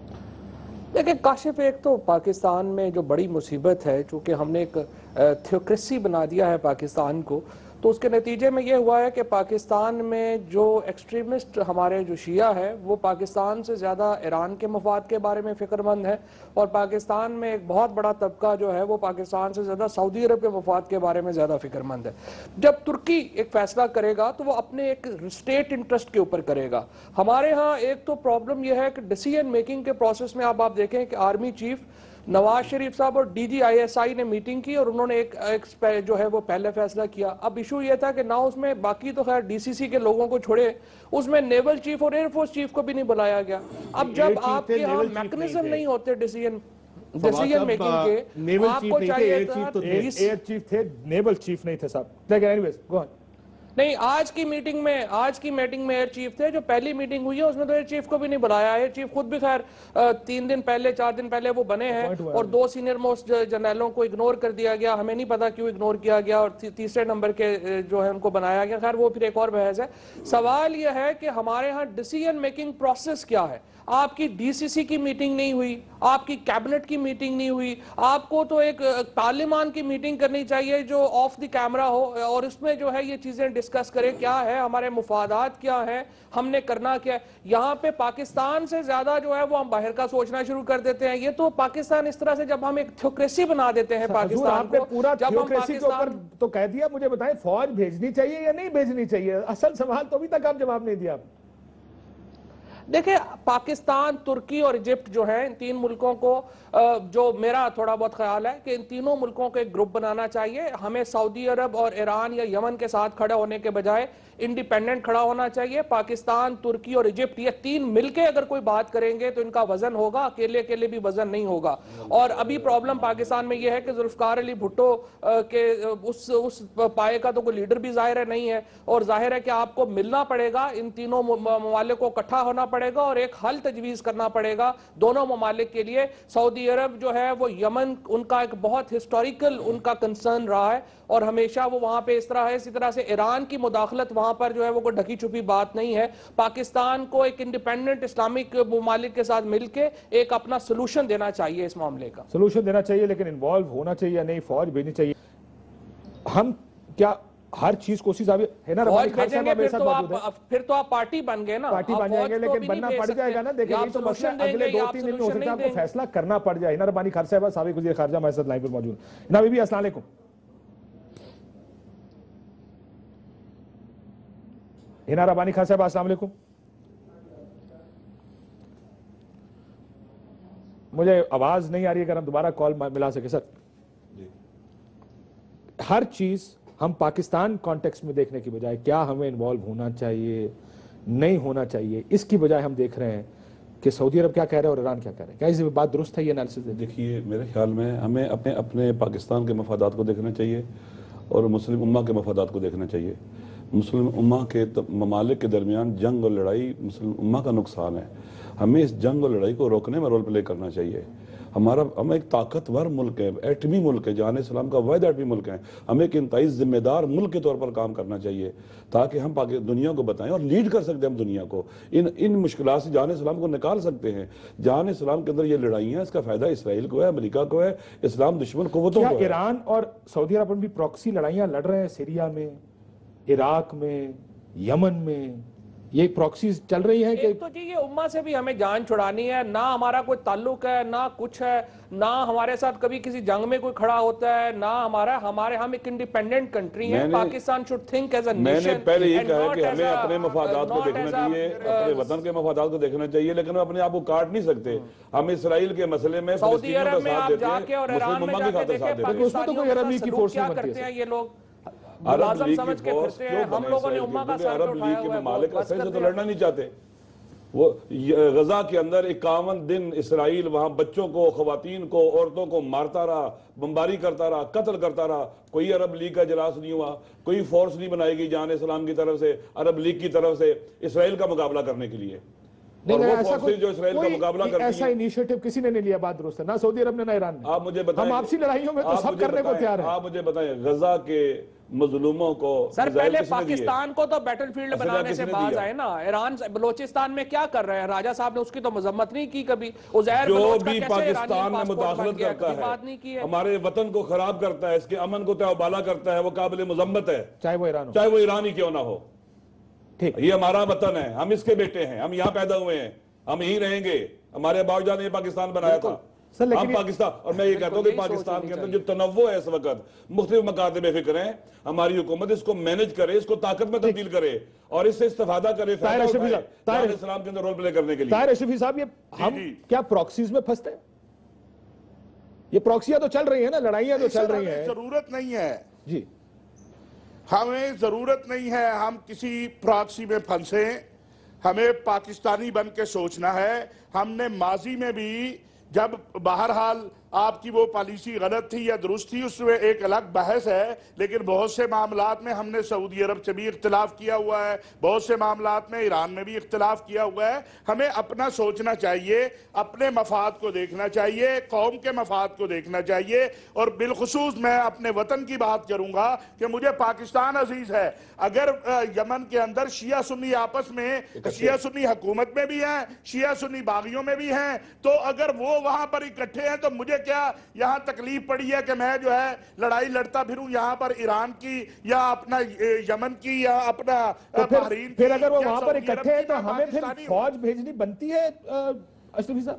دیکھیں کاشف، ایک تو پاکستان میں جو بڑی مصیبت ہے چونکہ ہم نے ایک تھیوکریسی بنا دیا ہے پاکستان کو، تو اس کے نتیجے میں یہ ہوا ہے کہ پاکستان میں جو ایکسٹریمسٹ ہمارے جو شیعہ ہے وہ پاکستان سے زیادہ ایران کے مفاد کے بارے میں فکر مند ہے، اور پاکستان میں ایک بہت بڑا طبقہ جو ہے وہ پاکستان سے زیادہ سعودی عرب کے مفاد کے بارے میں زیادہ فکر مند ہے۔ جب ترکی ایک فیصلہ کرے گا تو وہ اپنے ایک اسٹیٹ انٹرسٹ کے اوپر کرے گا۔ ہمارے ہاں ایک تو پرابلم یہ ہے کہ ڈیسیژن میکنگ کے پروسیس میں آپ دیکھیں کہ آرمی چیف نواز شریف صاحب اور DGISI نے میٹنگ کی اور انہوں نے ایک جو ہے وہ پہلے فیصلہ کیا۔ اب ایشو یہ تھا کہ نہ اس میں باقی تو خیر DCC کے لوگوں کو چھوڑے، اس میں نیول چیف اور ایئر فورس چیف کو بھی نہیں بلایا گیا۔ اب جب آپ کے ہاں میکنزم نہیں ہوتے ڈیسیژن میکنگ کے، آپ کو چاہیے تھا ایئر چیف تھے، نیول چیف نہیں تھے صاحب، لیکن اینیویز گو آن۔ نہیں، آج کی میٹنگ میں ایئر چیف تھے، جو پہلی میٹنگ ہوئی ہے اس میں تو ایئر چیف کو بھی نہیں بلایا۔ ایئر چیف خود بھی خیر 4 دن پہلے وہ بنے ہیں اور 2 سینئر موسٹ جنرلوں کو اگنور کر دیا گیا، ہمیں نہیں پتا کیوں اگنور کیا گیا، اور تیسرے نمبر کے جو ہے ان کو بنایا گیا۔ خیر وہ پھر ایک اور بحث ہے۔ سوال یہ ہے کہ ہمارے ہاں ڈیسیژن میکنگ پروسیس کیا ہے؟ آپ کی DCC کی میٹنگ نہیں ہوئی، آپ کی کیبنٹ کی میٹنگ نہیں ہوئی، آپ کو تو ایک پارلیمان کی میٹنگ کرنی چاہیے جو آف دی کیمرہ ہو اور اس میں جو ہے یہ چیزیں ڈسکس کرے، کیا ہے ہمارے مفادات، کیا ہیں ہم نے کرنا کیا ہے۔ یہاں پہ پاکستان سے زیادہ جو ہے وہ ہم باہر کا سوچنا شروع کر دیتے ہیں۔ یہ تو پاکستان اس طرح سے جب ہم ایک تھیوکریسی بنا دیتے ہیں پاکستان کو، پورا تھیوکریسی کے اوپر تو کہہ دیا، مجھے بتائیں فوج بھیجنی چاہیے یا نہیں بھیجنی چاہیے؟ اصل سوال تو ابھی تک آپ جواب نہیں دیا۔ دیکھیں پاکستان، ترکی اور ایجپٹ جو ہیں، ان 3 ملکوں کو جو میرا تھوڑا بہت خیال ہے کہ ان تینوں ملکوں کو ایک گروپ بنانا چاہیے۔ ہمیں سعودی عرب اور ایران یا یمن کے ساتھ کھڑے ہونے کے بجائے انڈیپینڈنٹ کھڑا ہونا چاہیے۔ پاکستان، ترکی اور ایجپٹ یہ 3 مل کے اگر کوئی بات کریں گے تو ان کا وزن ہوگا، اکیلے بھی وزن نہیں ہوگا۔ اور ابھی پرابلم پاکستان میں یہ ہے کہ ذوالفقار علی بھٹو کے اس پائے کا تو کوئی لیڈر بھی ظاہر ہے نہیں ہے، اور ظاہر ہے کہ آپ کو ملنا پڑے گا، ان تینوں ممالک کو اکٹھا ہونا پڑے گا اور ایک حل تجویز کرنا پڑے گا دونوں ممالک کے لیے۔ سعودی عرب جو ہے وہ یمن ان کا ایک بہت ہسٹوریکل ان کا کنسرن رہا ہے اور ہمیشہ وہ وہاں پہ اس طرح ہے۔ اسی طرح سے ایران کی مداخلت وہاں پر جو ہے وہ کوئی ڈھکی چھپی بات نہیں ہے۔ پاکستان کو ایک انڈیپینڈنٹ اسلامک ممالک کے ساتھ مل کے ایک اپنا سلوشن دینا چاہیے اس معاملے کا۔ سلوشن دینا چاہیے، لیکن انوالو ہونا چاہیے یا نہیں، فوج بھیجنی چاہیے؟ ہم کیا ہر چیز کو اسی ثابت ہے نا؟ پھر تو آپ پارٹی بن گئے نا، پارٹی بن جائیں گے، لیکن بننا پڑ جائے گا نا۔ دیکھیں یہ تو مسئلہ اگلے 2-3 دن میں ہو سکتا ہے، ہم کو فیصلہ کرنا پڑ جائے۔ ہینا ربانی خان صاحبہ سابق وزیر خارجہ ہمارے ساتھ لائن پر موجود۔ ہینا بی بی السلام علیکم۔ ہینا ربانی خان صاحبہ السلام علیکم۔ مجھے آواز نہیں آ رہی ہے، اگر ہم دوبارہ کال ملا سکے سر. ہر چیز ہم پاکستان کانٹیکس میں دیکھنے کی بجائے کیا ہمیں انوالو ہونا چاہیے نہیں ہونا چاہیے، اس کی بجائے ہم دیکھ رہے ہیں کہ سعودی عرب کیا کہہ رہا ہے اور ایران کیا کہہ رہا ہے. کیا اس بات درست ہے یہ انالیسس؟ دیکھیے میرے خیال میں ہمیں اپنے پاکستان کے مفادات کو دیکھنا چاہیے اور مسلم امہ کے مفادات کو دیکھنا چاہیے. مسلم امہ کے ممالک کے درمیان جنگ اور لڑائی مسلم امہ کا نقصان ہے. ہمیں اس جنگ اور لڑائی کو روکنے میں رول پلے کرنا چاہیے. ہم ایک طاقتور ملک ہے، ایٹمی ملک ہے، جہان اسلام کا واحد ایٹمی ملک ہے. ہمیں ایک انتہائی ذمہ دار ملک کے طور پر کام کرنا چاہیے تاکہ ہم دنیا کو بتائیں اور لیڈ کر سکتے ہیں. ہم دنیا کو ان مشکلات سے جہان اسلام کو نکال سکتے ہیں. جہان اسلام کے اندر یہ لڑائیاں ہیں، اس کا فائدہ اسرائیل کو ہے، امریکہ کو ہے، اسلام دشمن قوتوں کو ہے. ایران اور سعودی عرب بھی پراکسی لڑائیاں لڑ رہے ہیں، سیریا میں، عراق میں، یمن میں، یہ پراکسیز چل رہی ہیں. ایک تو جی یہ امہ سے بھی ہمیں جان چھڑانی ہے، نہ ہمارا کوئی تعلق ہے نہ کچھ ہے، نہ ہمارے ساتھ کبھی کسی جنگ میں کوئی کھڑا ہوتا ہے، نہ ہم ایک انڈیپینڈنٹ کنٹری ہیں. Pakistan should think as a nation. میں نے پہلے یہ کہا کہ ہمیں اپنے مفادات کو دیکھنا چاہیے، اپنے وطن کے مفادات کو دیکھنا چاہیے، لیکن ہم اپنے آپ کو کاٹ نہیں سکتے. ہم اسرائیل کے مسئلے میں سعودی عرب میں آپ جا کے اور ایران میں جا کے دیکھیں پاکستانیوں کے ساتھ سلوک کیا کرتے ہیں یہ لوگ، ملازم سمجھ کے پھرتے ہیں. ہم لوگوں نے امہ کا ساتھ اٹھایا ہوا ہے، ممالک اصل سے تو لڑنا نہیں چاہتے. وہ غزہ کے اندر 51 دن اسرائیل وہاں بچوں کو، خواتین کو، عورتوں کو مارتا رہا، بمباری کرتا رہا، قتل کرتا رہا. کوئی عرب لیگ کا اجلاس نہیں ہوا، کوئی فورس نہیں بنائی گئی جہان اسلام کی طرف سے، عرب لیگ کی طرف سے اسرائیل کا مقابلہ کرنے کے لیے. اور وہ فورسز جو اسرائیل کا مقابلہ کرتی ہیں، ایسا انیشیٹو کسی نے نہیں لیا. بات درست ہے، نہ سعودی عرب نے نہ ایران نے. آپ مجھے بتائیں، ہم آپسی لڑائیوں میں تو سب کرنے کو تیار ہیں. آپ مجھے بتائیں غزہ کے مظلوموں کو سر پہلے پاکستان کو تو بیٹل فیلڈ بنانے سے باز آئے نا. ایران بلوچستان میں کیا کر رہے ہیں؟ راجہ صاحب نے اس کی تو مذمت نہیں کی کبھی. جو بھی پاکستان میں مداخلت کرتا ہے، ہمارے وطن کو خراب کرتا ہے، اس کے امن کو تہوبالا کرتا ہے، وہ قابل مذمت ہے، چاہے وہ ایران ہو، چاہے وہ ایران ہی کیوں نہ ہو. یہ ہمارا وطن ہے، ہم اس کے بیٹے ہیں، ہم یہاں پیدا ہوئے ہیں، ہم یہیں رہیں گے. ہمارے ابا جان نے پاکستان بنایا تھا. ہم پاکستان، اور میں یہ کہتا ہوں کہ پاکستان کے اندر جو تنوع ہے اس وقت، مختلف مکاتب فکر ہیں، ہماری حکومت اس کو مینج کرے، اس کو طاقت میں تبدیل کرے اور اس سے استفادہ کرے جہان اسلام کے اندر رول پلے کرنے کے لیے. طاہر اشرفی صاحب، یہ ہم کیا پراکسیز میں پھنستے ہیں؟ یہ پراکسیاں تو چل رہی ہیں نا، لڑائیاں تو چل رہی ہیں. ضرورت نہیں ہے جی، ہمیں ضرورت نہیں ہے ہم کسی پراکسی میں پھنسیں. ہمیں پاکستانی بن کے سوچنا ہے. ہم نے ماضی میں بھی جب بہرحال آپ کی وہ پالیسی غلط تھی یا درست تھی، اس میں ایک الگ بحث ہے، لیکن بہت سے معاملات میں ہم نے سعودی عرب سے بھی اختلاف کیا ہوا ہے، بہت سے معاملات میں ایران میں بھی اختلاف کیا ہوا ہے. ہمیں اپنا سوچنا چاہیے، اپنے مفاد کو دیکھنا چاہیے، قوم کے مفاد کو دیکھنا چاہیے. اور بالخصوص میں اپنے وطن کی بات کروں گا کہ مجھے پاکستان عزیز ہے. اگر یمن کے اندر شیعہ سنی آپس میں، شیعہ سنی حکومت میں بھی ہیں، شیعہ سنی باغیوں میں بھی ہیں، تو اگر وہ وہاں پر اکٹھے ہیں تو مجھے کیا یہاں تکلیف پڑی ہے کہ میں جو ہے لڑائی لڑتا پھروں یہاں پر ایران کی یا اپنا یمن کی یا اپنا بحرین کی. پھر اگر وہ وہاں پر اکٹھے ہیں تو ہمیں پھر فوج بھیجنی بنتی ہے اشرفی صاحب؟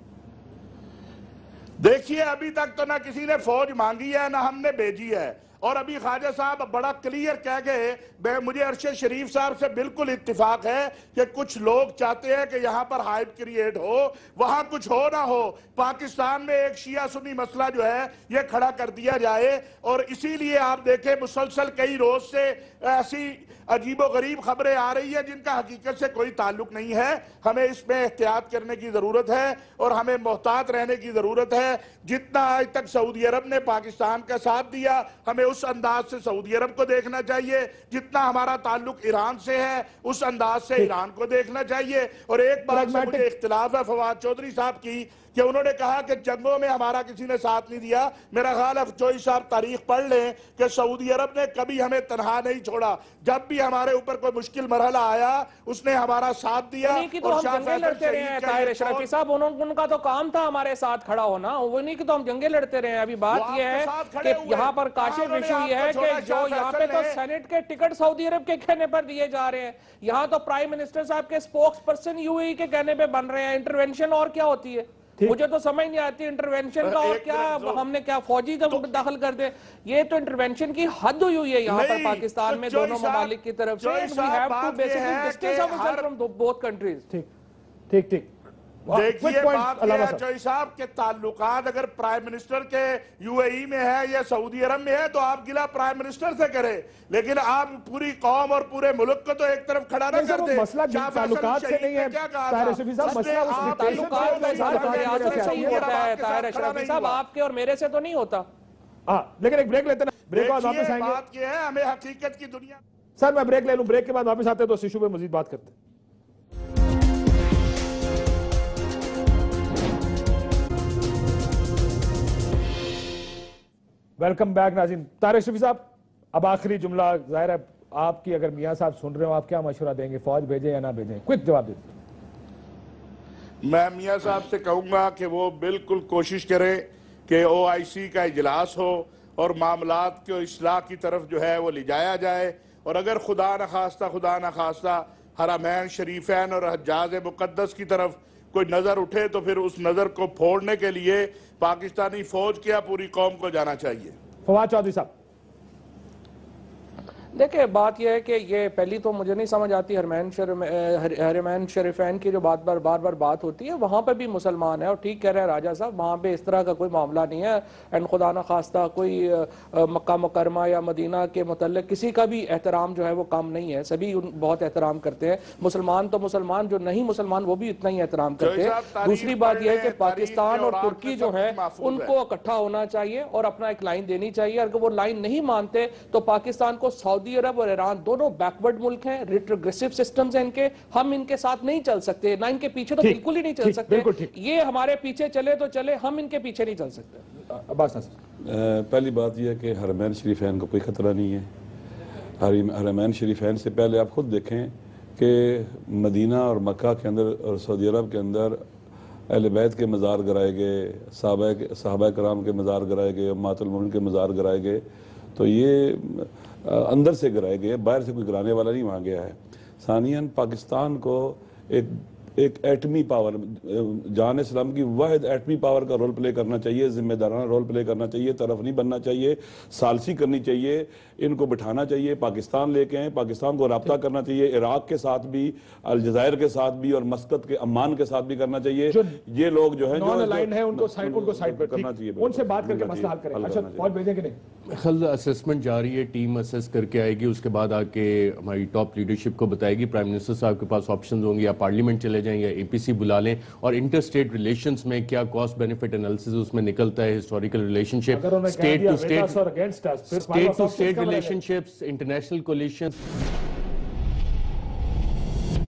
دیکھیے ابھی تک تو نہ کسی نے فوج مانگی ہے نہ ہم نے بھیجی ہے. اور ابھی خواجہ صاحب بڑا کلیئر کہہ گئے. مجھے ارشد شریف صاحب سے بالکل اتفاق ہے کہ کچھ لوگ چاہتے ہیں کہ یہاں پر ہائپ کریٹ ہو، وہاں کچھ ہو نہ ہو، پاکستان میں ایک شیعہ سنی مسئلہ جو ہے یہ کھڑا کر دیا جائے. اور اسی لیے آپ دیکھیں مسلسل کئی روز سے ایسی عجیب و غریب خبریں آ رہی ہیں جن کا حقیقت سے کوئی تعلق نہیں ہے. ہمیں اس میں احتیاط کرنے کی ضرورت ہے اور ہمیں محتاط رہنے کی ضرورت ہے. جتنا آج تک سعودی عرب نے پاکستان کا ساتھ دیا، ہمیں اس انداز سے سعودی عرب کو دیکھنا چاہیے. جتنا ہمارا تعلق ایران سے ہے اس انداز سے ایران کو دیکھنا چاہیے. اور ایک بات سے مجھے اختلاف ہے فواد چودھری صاحب کی کہ انہوں نے کہا کہ جنگوں میں ہمارا کسی نے ساتھ نہیں دیا. میرا خیال ہے چوئی صاحب تاریخ پڑھ لیں کہ سعودی عرب نے کبھی ہمیں تنہا نہیں چھوڑا. جب بھی ہمارے اوپر کوئی مشکل مرحلہ آیا اس نے ہمارا ساتھ دیا. انہی کی تو ہم جنگیں لڑتے رہے ہیں طاہر اشرفی صاحب، ان کا تو کام تھا ہمارے ساتھ کھڑا ہونا. انہی کی تو ہم جنگیں لڑتے رہے ہیں. ابھی بات یہ ہے کہ یہاں پر کاشف ایشو یہ ہے کہ جو یہاں پہ تو سینٹ کے ٹکٹ سعودی عرب کے کہنے پر دیے جا رہے ہیں. یہاں تو پرائم منسٹر صاحب کے spokesperson U A E کے کہنے پہ بن رہے ہیں. انٹروینشن اور کیا ہوتی ہے مجھے تو سمجھ نہیں آتی انٹروینشن کا. اور کیا ہم نے کیا فوجی داخل کر دے؟ یہ تو انٹروینشن کی حد ہوئی ہے یہاں پر پاکستان میں دونوں ممالک کی طرف سے. We have to basically distance ourselves from both countries. ٹھیک. دیکھیے بات یہ ہے چوئی صاحب کے تعلقات اگر پرائم منسٹر کے یو اے ای میں ہے یا سعودی عرب میں ہے تو آپ گلہ پرائم منسٹر سے کریں، لیکن آپ پوری قوم اور پورے ملک کو تو ایک طرف کھڑا نہ کر دیں۔ مسئلہ تعلقات سے نہیں ہے طاہر اشرفی صاحب، مسئلہ اس تعلقات میں صحیح ہوتا ہے طاہر اشرفی صاحب، آپ کے اور میرے سے تو نہیں ہوتا۔ لیکن ایک بریک لیتے ہیں، بریک بعد واپس آئیں گے۔ بات یہ ہے ہمیں حقیقت کی دنیا۔ سر میں بریک لے لوں، بریک کے بعد واپس آتے ہیں تو اس ایشو پہ مزید بات کرتے ہیں۔ ویلکم بیک ناظرین۔ طاہر اشرفی صاحب، اب آخری جملہ، ظاہر ہے آپ کی اگر میاں صاحب سن رہے ہو، آپ کیا مشورہ دیں گے؟ فوج بھیجیں یا نہ بھیجیں؟ کوئک جواب دیں۔ میں میاں صاحب سے کہوں گا کہ وہ بالکل کوشش کرے کہ او آئی سی کا اجلاس ہو اور معاملات کو اصلاح کی طرف جو ہے وہ لے جایا جائے، اور اگر خدا نخواستہ حرمین شریفین اور حجاز مقدس کی طرف کوئی نظر اٹھے تو پھر اس نظر کو پھوڑنے کے لیے پاکستانی فوج کیا پوری قوم کو جانا چاہیے۔ فواد چودھری صاحب، دیکھیں بات یہ ہے کہ یہ پہلی تو مجھے نہیں سمجھ آتی حرمین شریفین کی جو بار بار بات ہوتی ہے، وہاں پہ بھی مسلمان ہے، اور ٹھیک کہہ رہے ہیں راجہ صاحب، وہاں پہ اس طرح کا کوئی معاملہ نہیں ہے، اینڈ خدا نہ خواستہ کوئی مکہ مکرمہ یا مدینہ کے متعلق کسی کا بھی احترام جو ہے وہ کم نہیں ہے، سبھی بہت احترام کرتے ہیں، مسلمان تو مسلمان، جو نہیں مسلمان وہ بھی اتنا ہی احترام کرتے ہیں۔ دوسری بات یہ ہے کہ پاکستان اور ترکی جو ہے ان کو اکٹھا ہونا چاہیے اور اپنا ایک لائن دینی چاہیے، اگر وہ لائن نہیں مانتے تو پاکستان کو سعودی عرب اور ایران دونوں بیکورڈ ملک ہیں، ریٹروگریسو سسٹمز ہیں ان کے، ہم ان کے ساتھ نہیں چل سکتے، نہ ان کے پیچھے تو بالکل ہی نہیں چل سکتے، یہ ہمارے پیچھے چلے تو چلے، ہم ان کے پیچھے نہیں چل سکتے۔ پہلی بات یہ ہے کہ حرمین شریفین کو کوئی خطرہ نہیں ہے۔ حرمین شریفین سے پہلے آپ خود دیکھیں کہ مدینہ اور مکہ کے اندر اور سعودی عرب کے اندر اہل بیت کے مزار گرائے گئے، صحابہ کرام کے مزار گرائے گئے، امہات المومنین کے مزار گرائے گئے، تو یہ اندر سے گرائے گئے، باہر سے کوئی گرانے والا نہیں وہاں گیا ہے۔ ثانیاً پاکستان کو ایک ایٹمی پاور، جہان اسلام کی واحد ایٹمی پاور کا رول پلے کرنا چاہیے، ذمہ دارانہ رول پلے کرنا چاہیے، طرف نہیں بننا چاہیے، ثالثی کرنی چاہیے، ان کو بٹھانا چاہیے، پاکستان لے کے آئیں، پاکستان کو رابطہ کرنا چاہیے، عراق کے ساتھ بھی، الجزائر کے ساتھ بھی، اور مسقط کے عمان کے ساتھ بھی کرنا چاہیے۔ یہ لوگ جو ہیں نان الائنڈ ہیں ان کو سائیڈ پر کرنا چاہیے، ان سے بات کر کے مسئلہ حل کریں۔ اچھا فوج بھیجیں کہ نہیں؟ خل اسسمنٹ جاری ہے، ٹیم اسیس کر کے آئے گی، اس کے بعد آ کے ہماری ٹاپ لیڈرشپ کو بتائے گی، پرائم منسٹر صاحب کے پاس آپشنز ہوں گے، یا پارلیمنٹ چلے جائیں یا اے پی سی بلا لیں، اور انٹر اسٹیٹ ریلیشنز میں کیا کاسٹ بینیفٹ انالیسز اس میں نکلتا ہے، historical relationship, state to state relationship, international coalition.